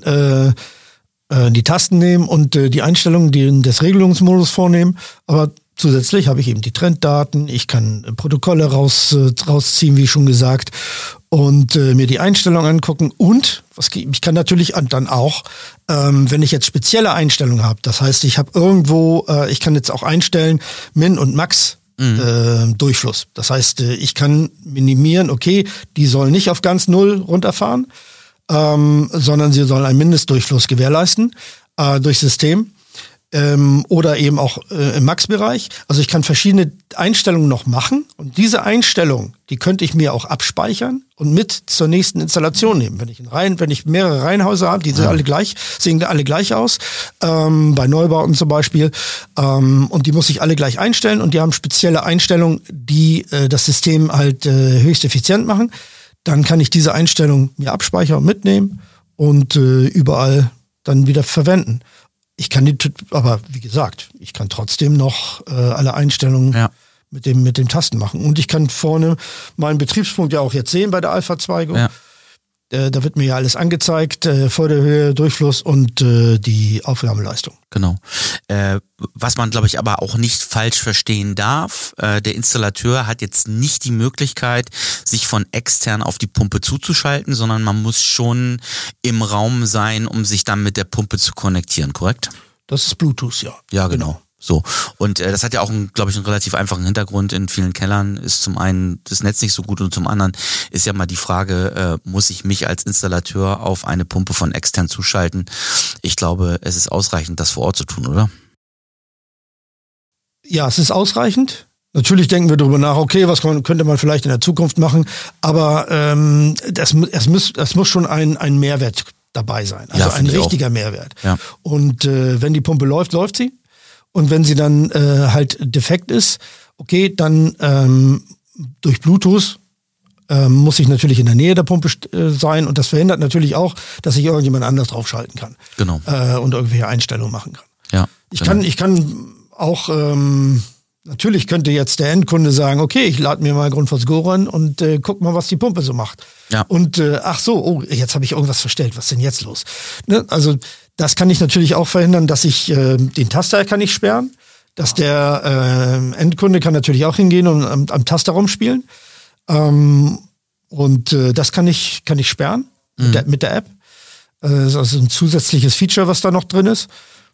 die Tasten nehmen und die Einstellungen des Regelungsmodus vornehmen, aber zusätzlich habe ich eben die Trenddaten, ich kann Protokolle rausziehen, wie schon gesagt, und mir die Einstellungen angucken und ich kann natürlich dann auch, wenn ich jetzt spezielle Einstellungen habe, das heißt, ich habe irgendwo, ich kann jetzt auch einstellen, Min- und Max Durchfluss. Das heißt, ich kann minimieren, okay, die sollen nicht auf ganz Null runterfahren, sondern sie sollen einen Mindestdurchfluss gewährleisten durch System. Oder eben auch im Max-Bereich. Also ich kann verschiedene Einstellungen noch machen und diese Einstellung, die könnte ich mir auch abspeichern und mit zur nächsten Installation nehmen. Wenn ich mehrere Reihenhäuser habe, die sind alle gleich, sehen alle gleich aus, bei Neubauten zum Beispiel, und die muss ich alle gleich einstellen und die haben spezielle Einstellungen, die das System halt höchst effizient machen. Dann kann ich diese Einstellung mir abspeichern und mitnehmen und überall dann wieder verwenden. Ich kann aber wie gesagt, ich kann trotzdem noch alle Einstellungen mit dem Tasten machen. Und ich kann vorne meinen Betriebspunkt ja auch jetzt sehen bei der Alpha 2 Go. Ja. Da wird mir ja alles angezeigt, Förderhöhe, Durchfluss und die Aufwärmeleistung. Genau. Was man, glaube ich, aber auch nicht falsch verstehen darf, der Installateur hat jetzt nicht die Möglichkeit, sich von extern auf die Pumpe zuzuschalten, sondern man muss schon im Raum sein, um sich dann mit der Pumpe zu konnektieren, korrekt? Das ist Bluetooth, ja. Ja, genau. So. Und das hat ja auch, glaube ich, einen relativ einfachen Hintergrund. In vielen Kellern ist zum einen das Netz nicht so gut und zum anderen ist ja mal die Frage, muss ich mich als Installateur auf eine Pumpe von extern zuschalten? Ich glaube, es ist ausreichend, das vor Ort zu tun, oder? Ja, es ist ausreichend. Natürlich denken wir darüber nach, okay, was könnte man vielleicht in der Zukunft machen, aber es muss schon ein Mehrwert dabei sein, also ein richtiger Mehrwert. Ja. Und wenn die Pumpe läuft, läuft sie. Und wenn sie dann halt defekt ist, okay, dann durch Bluetooth muss ich natürlich in der Nähe der Pumpe sein und das verhindert natürlich auch, dass ich irgendjemand anders draufschalten kann. Genau. Und irgendwelche Einstellungen machen kann. Ja. Ich kann auch, natürlich könnte jetzt der Endkunde sagen, okay, ich lade mir mal Grundfos Go ran und guck mal, was die Pumpe so macht. Ja. Und jetzt habe ich irgendwas verstellt, was ist denn jetzt los? Ne? Also das kann ich natürlich auch verhindern, dass ich den Taster kann ich sperren, dass der Endkunde kann natürlich auch hingehen und am Taster rumspielen. Und das kann ich sperren. mit der App. Das ist also ein zusätzliches Feature, was da noch drin ist,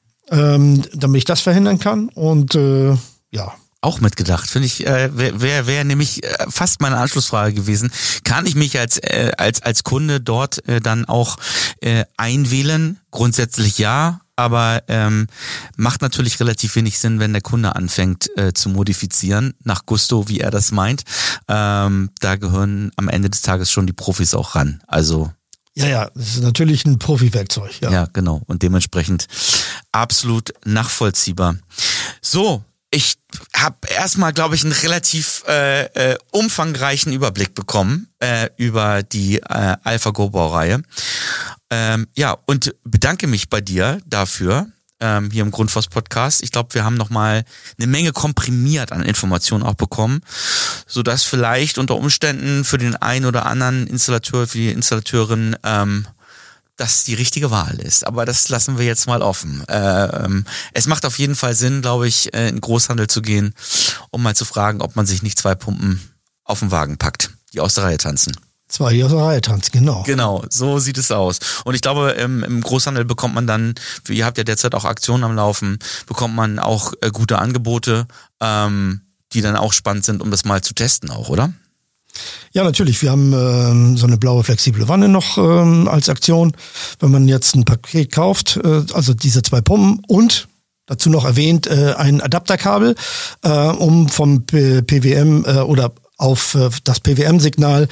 damit ich das verhindern kann. Und ja. Auch mitgedacht, finde ich, wäre nämlich fast meine Anschlussfrage gewesen. Kann ich mich als Kunde dort dann auch einwählen? Grundsätzlich ja, aber macht natürlich relativ wenig Sinn, wenn der Kunde anfängt zu modifizieren, nach Gusto, wie er das meint. Da gehören am Ende des Tages schon die Profis auch ran. Also ja, das ist natürlich ein Profi-Werkzeug. Ja, genau. Und dementsprechend absolut nachvollziehbar. So, ich habe erstmal, glaube ich, einen relativ umfangreichen Überblick bekommen über die AlphaGo-Baureihe. Ja, und bedanke mich bei dir dafür, hier im Grundfos-Podcast. Ich glaube, wir haben nochmal eine Menge komprimiert an Informationen auch bekommen, sodass vielleicht unter Umständen für den einen oder anderen Installateur, für die Installateurin, das die richtige Wahl ist. Aber das lassen wir jetzt mal offen. Es macht auf jeden Fall Sinn, glaube ich, in den Großhandel zu gehen, um mal zu fragen, ob man sich nicht 2 Pumpen auf den Wagen packt, die aus der Reihe tanzen. 2, die aus der Reihe tanzen, genau. Genau, so sieht es aus. Und ich glaube, im Großhandel bekommt man dann, ihr habt ja derzeit auch Aktionen am Laufen, bekommt man auch gute Angebote, die dann auch spannend sind, um das mal zu testen auch, oder? Ja, natürlich. Wir haben so eine blaue flexible Wanne noch als Aktion. Wenn man jetzt ein Paket kauft, also diese 2 Pumpen und dazu noch erwähnt ein Adapterkabel, um vom PWM oder auf das PWM-Signal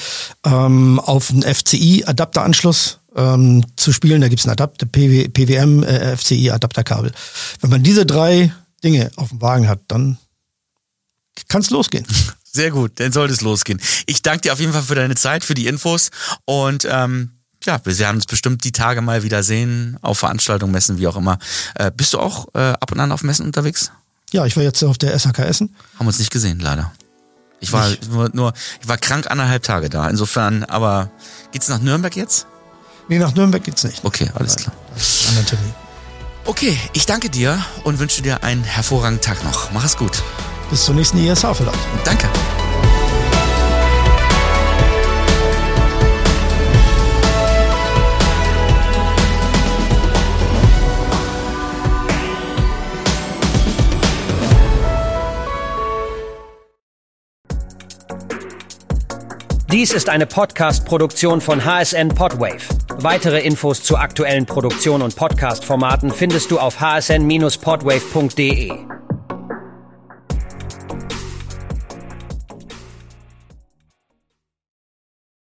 auf einen FCI-Adapteranschluss zu spielen. Da gibt's ein Adapter, PWM, FCI-Adapterkabel. Wenn man diese 3 Dinge auf dem Wagen hat, dann kann's losgehen. Sehr gut, dann sollte es losgehen. Ich danke dir auf jeden Fall für deine Zeit, für die Infos und ja, wir werden uns bestimmt die Tage mal wieder sehen, auf Veranstaltungen, Messen, wie auch immer. Bist du auch ab und an auf Messen unterwegs? Ja, ich war jetzt auf der SHK Essen. Haben uns nicht gesehen, leider. Ich war krank 1,5 Tage da. Insofern, aber geht's nach Nürnberg jetzt? Nee, nach Nürnberg geht's nicht. Okay, alles klar. Anderen Termin. Okay, ich danke dir und wünsche dir einen hervorragenden Tag noch. Mach es gut. Bis zur nächsten ISH vielleicht. Danke. Dies ist eine Podcast-Produktion von HSN Podwave. Weitere Infos zu aktuellen Produktionen und Podcast-Formaten findest du auf hsn-podwave.de.